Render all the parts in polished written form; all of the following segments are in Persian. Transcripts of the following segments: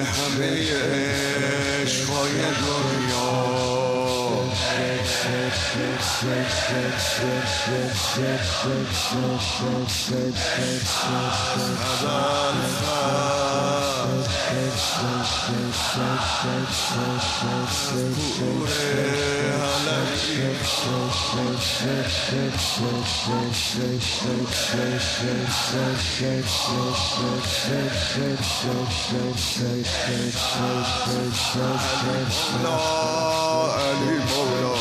همه عشقای دنیا علی مولا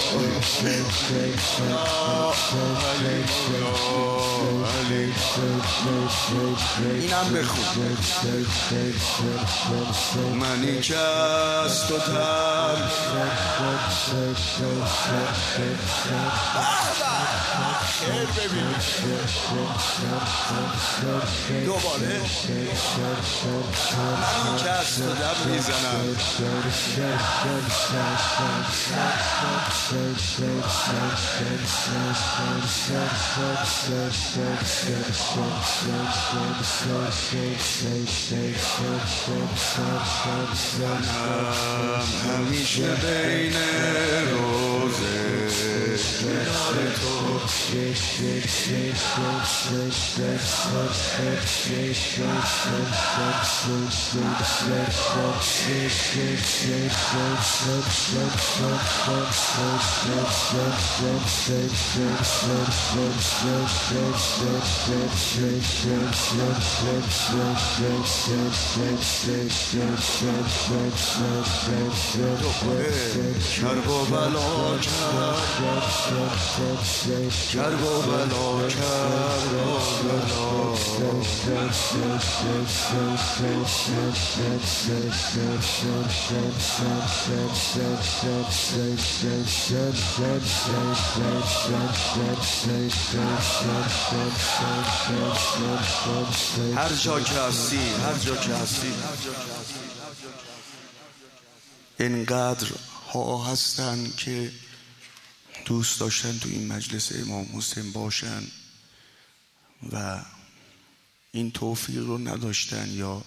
اینم بخون منی که از تو تر خیر ببینید دوباره منی که از تو دم میزنم همیشه بین روزه کنار تو کرب و بلا کرب و بلا کرب و بلا هر جا که هستی اینقدر ها هستن که دوست داشتن تو این مجلس امام حسین باشن و این توفیق رو نداشتن یا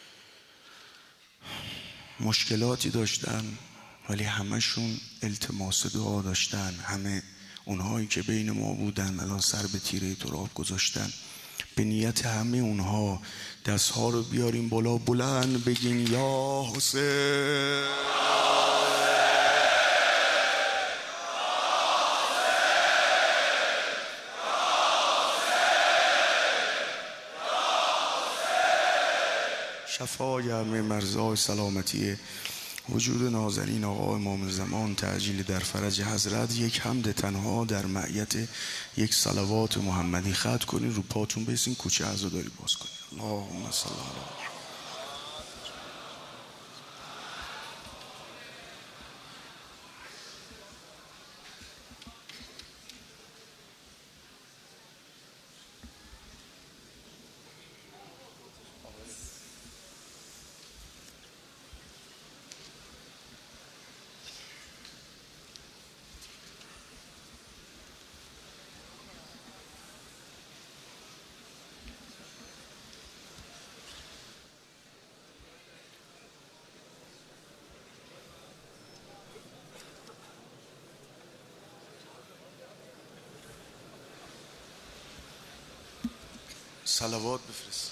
مشکلاتی داشتن، ولی همشون التماس دعا داشتن. همه اونهایی که بین ما بودن الان سر به تیره تراب گذاشتن. به نیت همه اونها دستها رو بیاریم بالا بلند بگین یا حسین. شفای همه مرزای سلامتی وجود نازنین آقا امام زمان، تعجیل در فرج حضرت. یک حمد تنها در معیت یک صلوات محمدی ختم کنین، رو پاتون بیسین، کوچه عزاداری باز کنین. اللهم صل علی صلوات بفرست.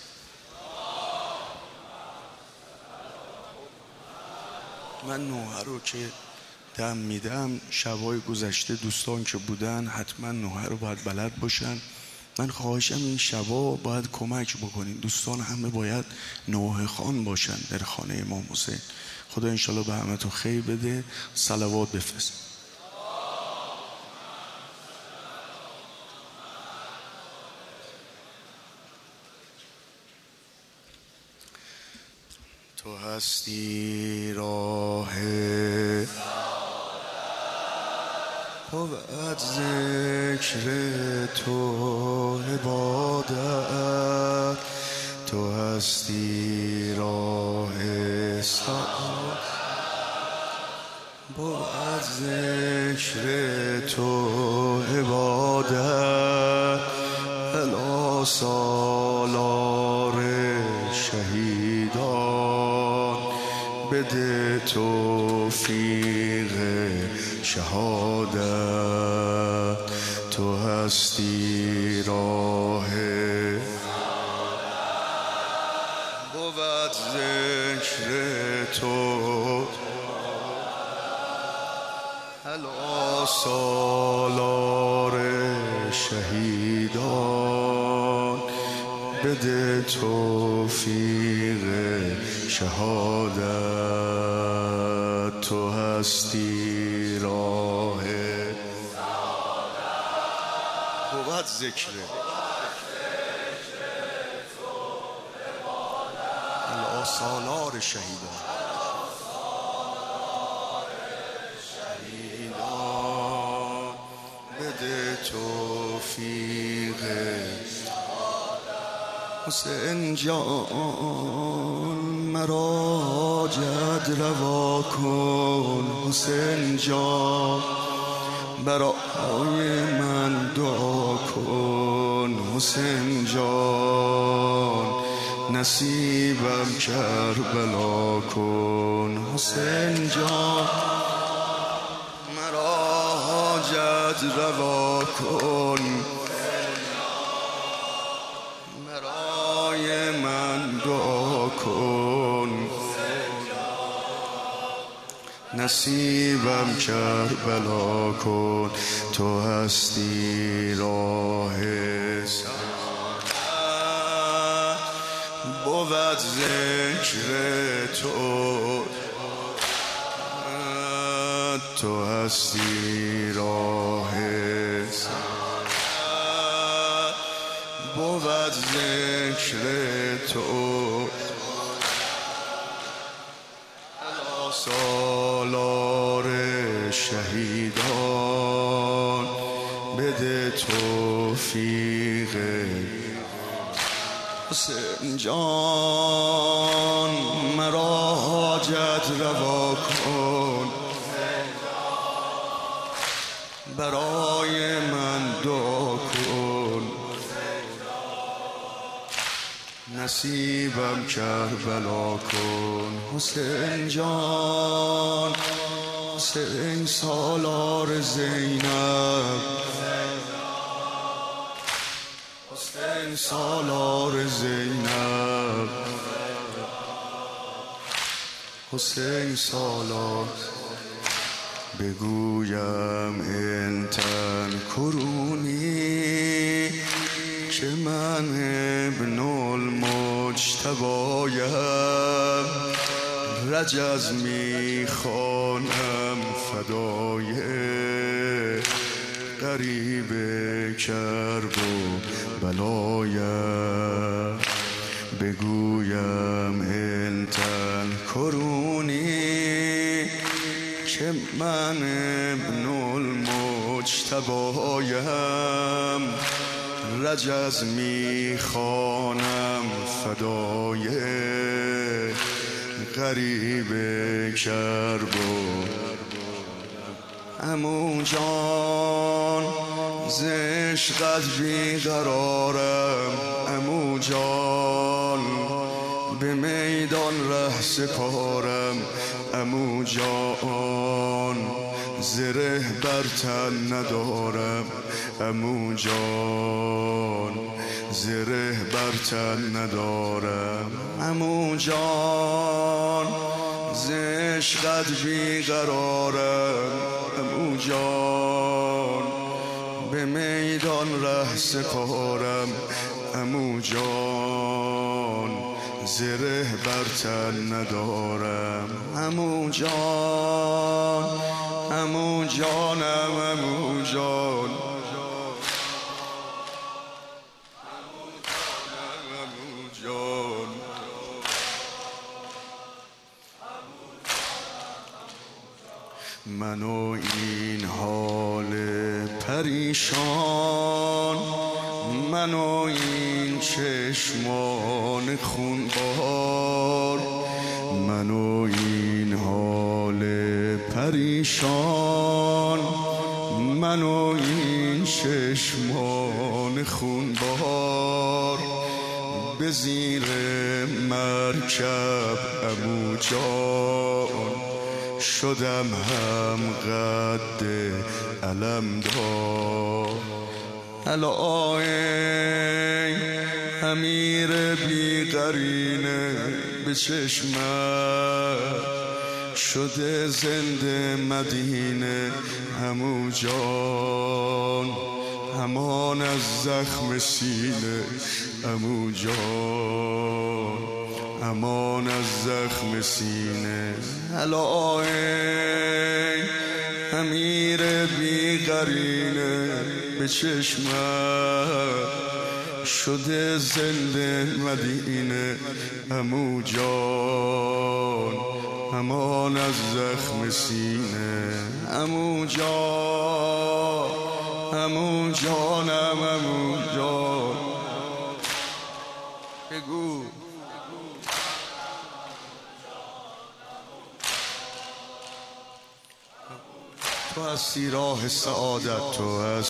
من نوحه رو که دم میدم، شبای گذشته دوستان که بودن حتما نوحه رو باید بلد باشن. من خواهشم این شبا باید کمک بکنین. دوستان همه باید نوحه خوان باشن در خانه امام حسین. خدا انشالله به همه تو خیر بده. صلوات بفرست. تو هستی راه بود ذکر تو عبادت، تو هستی راه سعادت بود ذکر تو عبادت، الا سالار شهیدان بده توفیق شهادت، تو هستی راه بود ذکر تو، الا سالار شهیدان، بده توفیق شهادت، تو هستی راه بود ذکر الا سالار شهیدان، بده توفیق حسین جان، مرا جد روا کن، حسین جان برای من دعا کن، حسین جان نصیبم کربلا کن، حسین جان مرا حاجت روا کن، برای من دعا کن، نصیبم کربلا کن، تو هستی راه سعادت، بود ذکر تو، تو هستی راه سعادت، بود ذکر تو، الا سالار شهیدان، بده توفیق حسین جان، مرا حاجت روا کن، برای من دعا کن، نصیبم کربلا کن، حسین جان حسین سالار زینب، حسین سالار زینب، حسین سالار، بگویم این تن کرونی که من ابن المجتبایم، رجز میخوانم فدای غریب کرب و بلایم، بگویم این تن کرونی که من ابن المجتبایم، رجز میخوانم فدای غریب کرب و عمو جان، ز عشقت بیقرارم عمو جان، به میدان ره سپارم عمو جان، زره بر تن ندارم عمو جان، زره بر تن ندارم عمو جان، ز عشقت بیقرارم عمو جان، به میدان ره سپارم عمو جان، زره بر تن ندارم عمو جان، عمو جانم عمو جان، عمو جان، من و این حال پریشان، من و این چشمان خونبار، من و این حال پریشان، من و این چشمان خونبار، به زیر مرکب عمو جان، شدم هم قد علمدار. الا ای امیر بی قرینه به چشمت، شده زنده مدینه عمو جان، همان از زخم سینه عمو جان، همان از زخم سینه. الا ای امیر بی قرینه به چشمت، شده زنده مدینه عمو جان، همان از زخم سینه عمو جان، عمو جانم عمو جان. بگو تو هستی راه سعادت، تو هستی